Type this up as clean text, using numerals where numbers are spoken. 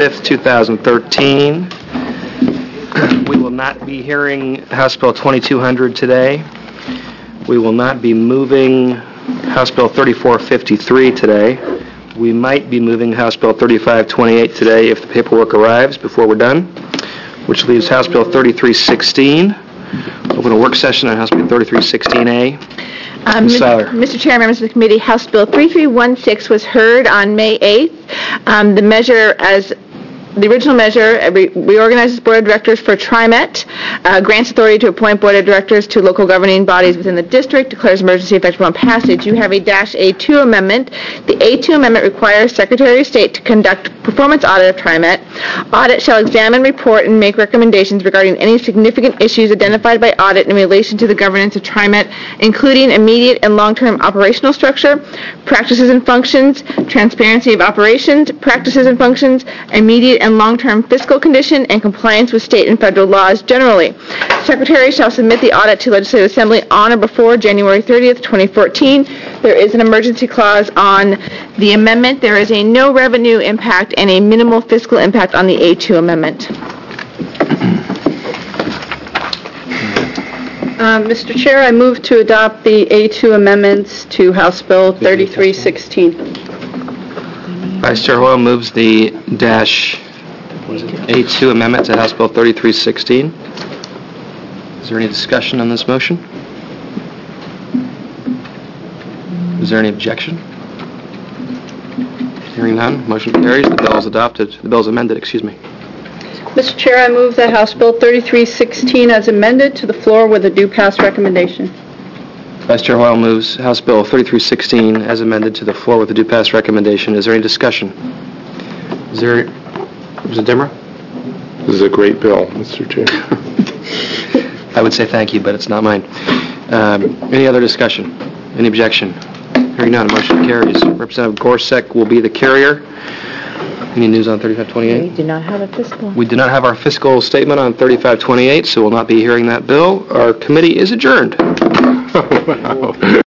5th, 2013. We will not be hearing House Bill 2200 today. We will not be moving House Bill 3453 today. We might be moving House Bill 3528 today if the paperwork arrives before we're done, which leaves House Bill 3316. Open a work session on House Bill 3316A. Mr. Chair, members of the committee, House Bill 3316 was heard on May 8th. The original measure reorganizes Board of Directors for TriMet, grants authority to appoint Board of Directors to local governing bodies within the district, declares emergency effective upon passage. You have a -A2 amendment. The A2 amendment requires Secretary of State to conduct performance audit of TriMet. Audit shall examine, report, and make recommendations regarding any significant issues identified by audit in relation to the governance of TriMet, including immediate and long-term operational structure, practices and functions, transparency of operations, practices and functions, immediate and long-term fiscal condition, and compliance with state and federal laws generally. Secretary shall submit the audit to Legislative Assembly on or before January 30th, 2014. There is an emergency clause on the amendment. There is a no revenue impact and a minimal fiscal impact on the A2 amendment. Mr. Chair, I move to adopt the A2 amendments to House Bill 3316. Vice Chair Hoyle moves the A2 amendment to House Bill 3316. Is there any discussion on this motion? Is there any objection? Hearing none, motion carries. The bill is adopted. The bill is amended, excuse me. Mr. Chair, I move that House Bill 3316 as amended to the floor with a due pass recommendation. Vice Chair Hoyle moves House Bill 3316 as amended to the floor with a due pass recommendation. Is there any discussion? Mr. Dimmer? This is a great bill, Mr. Chair. I would say thank you, but it's not mine. Any other discussion? Any objection? Hearing none, motion carries. Representative Gorsuch will be the carrier. Any news on 3528? We do not have a fiscal. We do not have our fiscal statement on 3528, so we'll not be hearing that bill. Our committee is adjourned. Wow.